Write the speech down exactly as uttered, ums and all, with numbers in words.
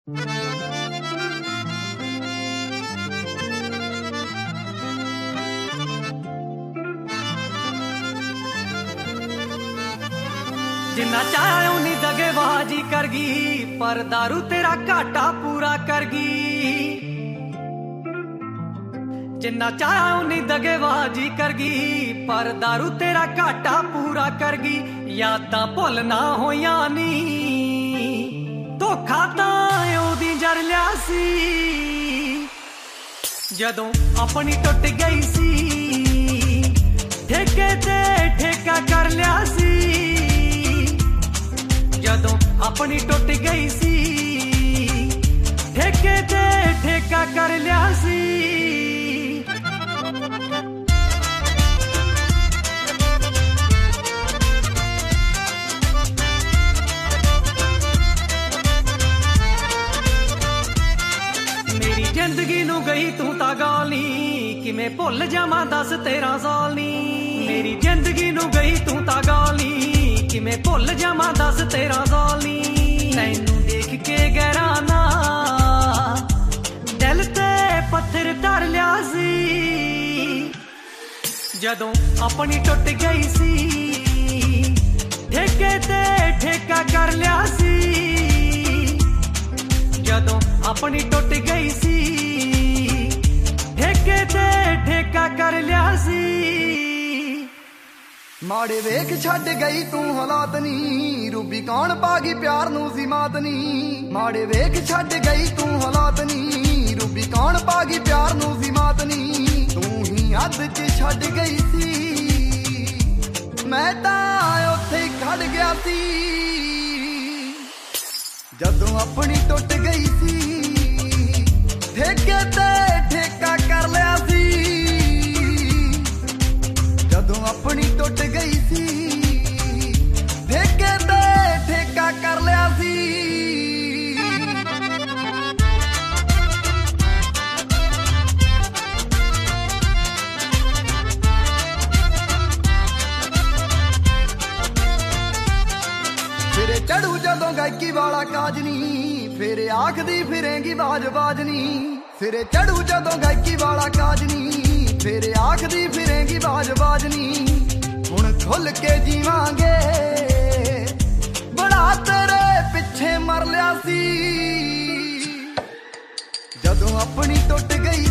जिन्ना चाह्या उन्नी दगेबाजी करगी, पर दारू तेरा घाटा पूरा करगी। जिन्ना चाह्या उन्नी दगेबाजी करगी, पर दारू तेरा घाटा पूरा करगी। यादां भुल ना होइयां नी, धोखा तां ओदी जर लिया सी जदों अपनी टुट गई सी। ठेके ते ठेका कर लिया सी जदों अपनी टुट गई सी। ठेके ते ठेका कर लिया सी। मेरी जिंदगी नू गई तू तां गाल नी, किवें भुल जावां दस तेरह साल नी। मेरी जिंदगी नू गई तू तां गाल नी, किवें भुल जावां दस तेरह साल नी। तैनू देख के गहरा ना दिल ते पत्थर धर लिया सी जदों अपनी टुट गई सी। ठेके ते ठेका कर लिया सी जदों अपनी टुट गई सी। ठेके ते ठेका कर लिया सी। माड़े वेख छड़ गई तू हालात नी, रूबी कौन पागी प्यार नू सी मात नी। माड़े वेख छड़ गई तू हालात नी, रूबी कौन पागी प्यार नू सी मात नी। तू ही अद च छड़ गई सी, मैं तां उत्थे खड़ गया सी जदों अपनी टुट गई सी। ठेके ते ठेका कर लिया सी जदों अपनी टुट गई सी। ठेके ते ठेका कर लिया सी। फिरे चढ़ू जदों गायकी वाला काजनी, फिर आखदी फिरेंगी बाज बाजनी। फिरे चढ़ू जदों गायकी वाला काजनी, फिर आखदी फिरेंगी बाज बाजनी। हुण खुल के जीवांगे, बड़ा तेरे पिछे मर लिया सी जदों अपनी टुट गई